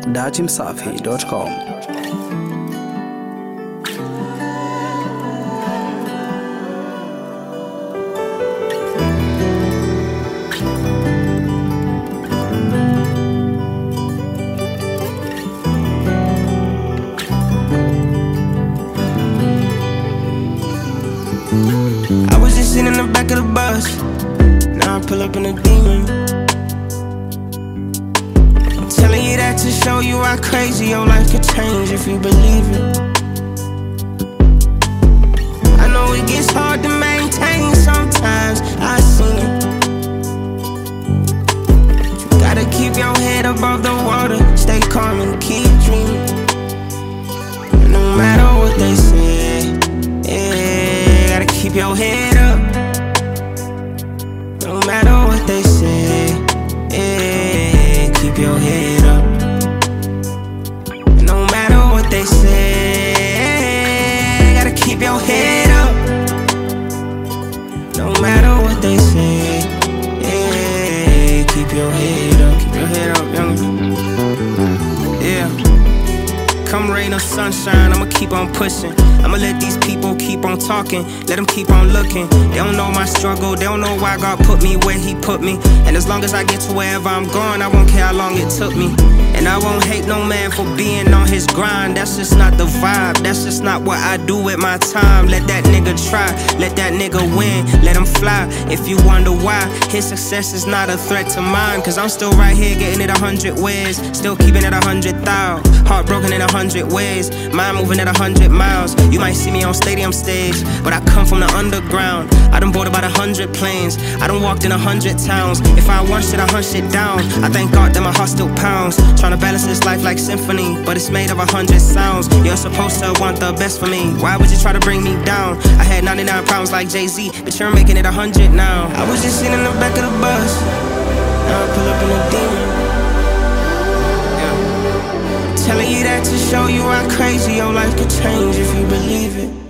dachimsafi.com. I was just sitting in the back of the bus. Now I pull up in a demon. I'm telling you that to show you how crazy your life could change if you believe it. I know it gets hard to maintain sometimes, I seen it. You gotta keep your head above the water, stay calm and keep dreaming. No matter what they say, yeah, gotta keep your head up. No matter what they say, yeah, keep your head up. No matter what they say, gotta keep your head up. No matter what they say, yeah, keep your head up. Keep your head up, young. Yeah. Come rain or sunshine, I'ma keep on pushing. I'ma let these people keep on talking, let them keep on looking. They don't know my struggle, they don't know why God put me where He put me. And as long as I get to wherever I'm going, I won't care how long it took me. And I won't hate no man for being on his grind. That's just not the vibe, that's just not what I do with my time. Let that nigga try, let that nigga win, let him fly. If you wonder why, his success is not a threat to mine. Cause I'm still right here getting it 100 ways, still keeping it 100,000. Heartbroken in 100 ways, mind moving at 100 miles. You might see me on stadium stage, but I come from the underground. I done bought about 100 planes, I done walked in 100 towns. If I want shit, I hunt shit down. I thank God that my heart still pounds. Tryna balance this life like symphony, but it's made of 100 sounds. You're supposed to want the best for me, why would you try to bring me down? I had 99 pounds like Jay-Z, but you're making it 100 now. I was just sitting in the back of the bus, now I pull up in a demon. Telling you that to show you how crazy your life could change if you believe it.